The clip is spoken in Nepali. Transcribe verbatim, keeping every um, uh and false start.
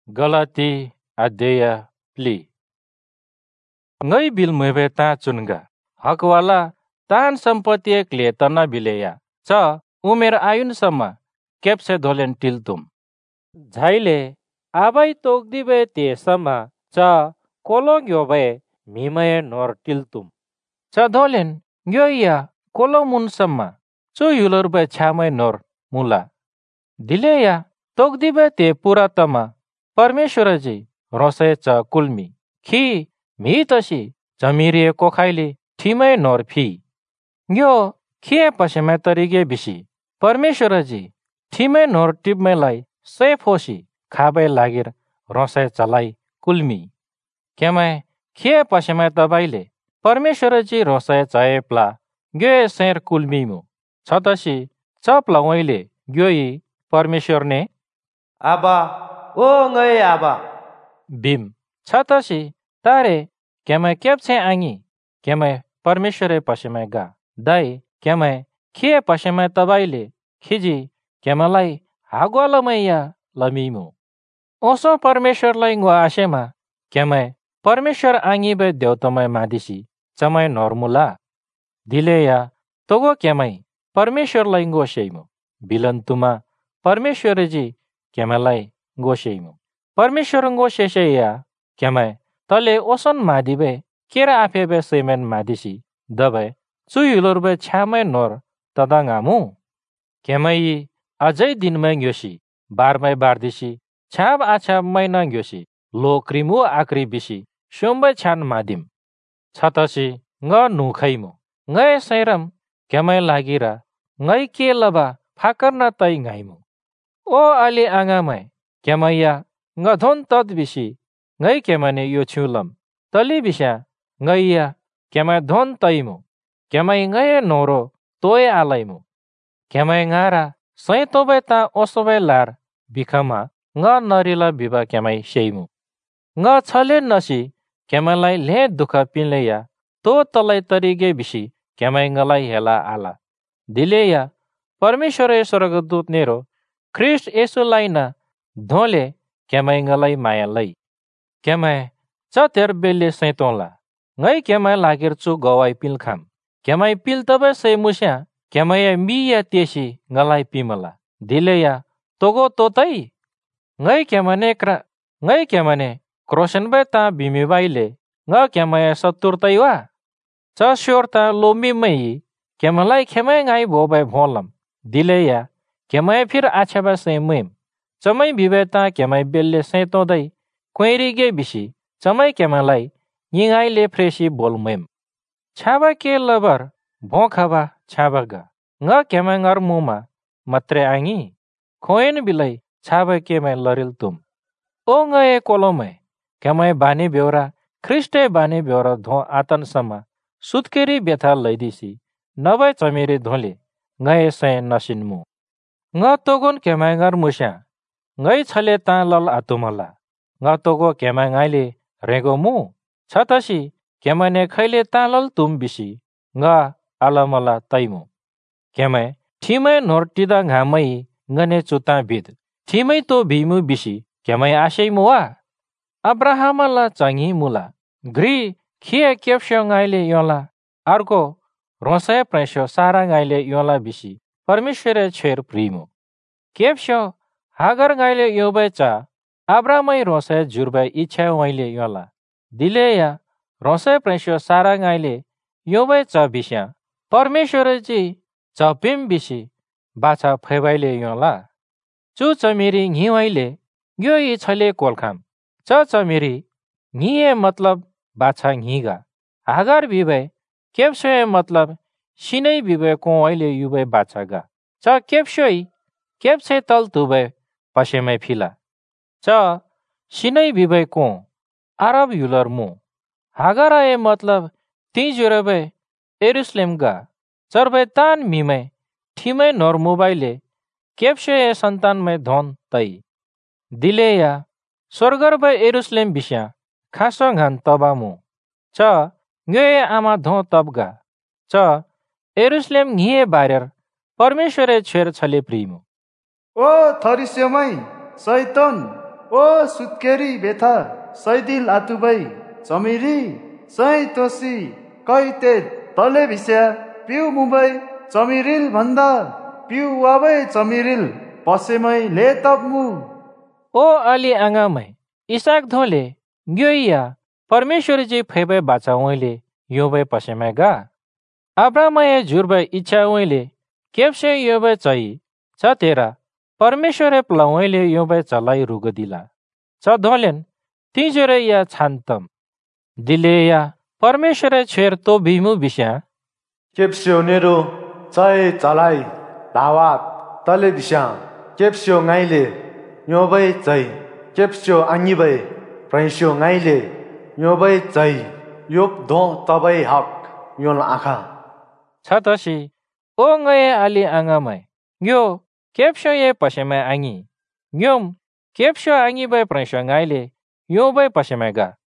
गलाती अध्याय प्ली ngây bil mwebe ta chunga hakwala tan sampati ekle tana bileya cha umer ayun sama kepse dolen tiltum zaile abai tokdibe te sama cha kolong yobe mimaye nor tiltum cha dolen gyoya kolomun sama chu yulorbe chamai nor mula dileya tokdibe te puratama परमेश्वरजी रोसे च कुल्मी खी मी तशी जमिरिए कोखाइले ठिमै नोर फी ग्यो खिए पशेमे तरिगे बिसी परमेश्वरजी ठिमै नोर टिपमेलाई सेफ होसी खाबे लागिर रोसे चलाई कुल्मी केमै खिए पशेमे तबाइले परमेश्वरजी रोसे चाएप्ला ग्यो सेर कुल्मीमु छतसी चप्ला वइले ग्योई परमेश्वर ने आबा ओ ngây आबा बिम छतसी तारे केमै केप्छे आङी केमै परमेश्वरे पशेमै गा दाई केमै खिए पशेमै तबाइले खिजी केमलाई हाग्वालमैया लमिमु ओसो परमेश्वरलाई ngwa आशेमा केमै परमेश्वर आङी बे देवतमै मादिसी चमै नर्मुला दिलेया तोगो केमै परमेश्वरलाई ngoseimu बिलन्तुमा परमेश्वरजी केमलाई ngoseimu परमेश्वर ngoseseiya केमै तले ओसन मादिबे केरा आफेबे सेमेन मादिसी दबे चुयुलोरबे छ्यामै नोर तदाङामु केमै अझै दिनमै ग्योसी बारमै बारदिसी छ्याब आछ्याब मैना ग्योसी लोक्रिमु आक्री बिसी सोम्बै छ्यान मादिम छतसी ng नुखैमु ngै सैरम केमै लागिरा ngै के लबा फाकर्न तै ngaइमु ओ आली आङामै केमैया ng धोन तद बिसी ngै केमने यो छुलम तली बिसा ngैया केमै धोन तैमु केमै ngै नोरो तोय आलैमु केमै ngaरा सै तोबे ता ओसोबे लार बिखमा ng नरिला बिबा केमै सेइमु ng छले नसी केमैलाई ले दुख पिनलेया तो तलै तरिगे बिसी केमै ngलाई हेला आला दिलेया परमेश्वर स्वर्गदूत नेरो ख्रिस्ट येशुलाई न धोले केमै ngलाई माया लै केमै च तेर बेले सैतोला ngै केमै लागेर चु गवाई पिल खाम केमै पिल तबे सै मुस्या केमै मिया तेसी ngलाई पिमला दिलेया तोगो तोतै ngै केमने क्रा ngै केमने क्रोसनबे ता बिमिबाइले ng केमै सत्तुर तैवा च स्योर ता लोमी मै केमलाई केमै ngai बोबै भोलम दिलेया केमै फिर आछेबा सै मुम चमै बिबेता केमै बेलले सैतोदै क्वेरिगे बिसी चमै केमलाई निगाइले फ्रेसी बोलमेम छाबा के लबर भोखाबा छाबागा ng केमै ngar मुमा मत्रे आङी खोइन बिलै छाबा केमै लरिल तुम ओ ngए कोलोमै केमै बानी बेउरा ख्रिस्टे बानी बेउरा धो आतन समा सुत्केरी बेथा लैदिसी नभए चमेरी धोले ngए सै नसिनमु ng तोगोन केमै ngar मुस्या ngै छले ता लल आतुमला ng तोगो केमै ngaइले रेगो मु छतसी केमने खैले ता लल तुम बिसी ng आलमला तैमु केमै ठिमै नोर्टिदा घामै ngने चुता बिद ठिमै तो बिमु बिसी केमै आशैमु वा अब्राहमला चंगी मुला ग्री खिए केप्स्यो ngaइले योला अर्को रोसे प्रेस्यो सारा ngaइले योला बिसी परमेश्वरे छेर प्रिमु केप्स्यो हागर ngaइले योबै चा अब्रामै रोसे जुर्बै इच्छा वैले योला दिलेया रोसे प्रेस्यो सारा ngaइले योबै चा बिस्या परमेश्वरजी चपिम बिसी बाछा फैबाइले योला चु चमिरी घिवैले यो इ छले कोलखाम च चमिरी घिए मतलब बाछा घिगा हागर बिबे केप्स्यो मतलब सिनै बिबे कोवैले युबे बाछागा च केप्स्योइ केप्से तल तुबे पशेमै फिला च सिनै बिबे को अरब युलर मु हागराए मतलब ती जुरबे एरुसलेमगा चरबे तान मिमै ठिमै नोर मोबाइले केप्स्यो सन्तानमै धोन तै दिलेया स्वर्गरबे एरुसलेम बिस्या खासो घान तबामु च ngए आमा धो तबगा च एरुसलेम घिए बारेर परमेश्वरे छेर छले प्रिमु ओ थरिस्यमै शैतान O sutkeri betha saidil atubai chamiri sai tosi kaite tale bisya piu mubai chamiril banda piu wabai chamiril pasemai le tapmu. ओ अली आंगामै इसाक धोले ग्योइया परमेश्वर जी फैबै बाचा वैले योबै पसेमै गा अब्रामय जुरबै इच्छा वैले केप्से योबै चई छ तेरा परमेश्वर प्लवैले योबै चलाई रुग दिला छ धोलेन तिजरे या छान्तम दिले या परमेश्वर छेर तो बिमु बिस्या केप्स्यो नेरो चय चलाई दावात तले बिस्या केप्स्यो गाइले योबै चै केप्स्यो आङिबै प्रैस्यो गाइले योबै चै योप दो तबै हक योल आँखा छतसी ओ ngए आली आंगामै यो केप्स्यो ये पसेमै आङी योम केप्स्यो आङिबै प्रैस्यो गाइले योबै पसेमै गा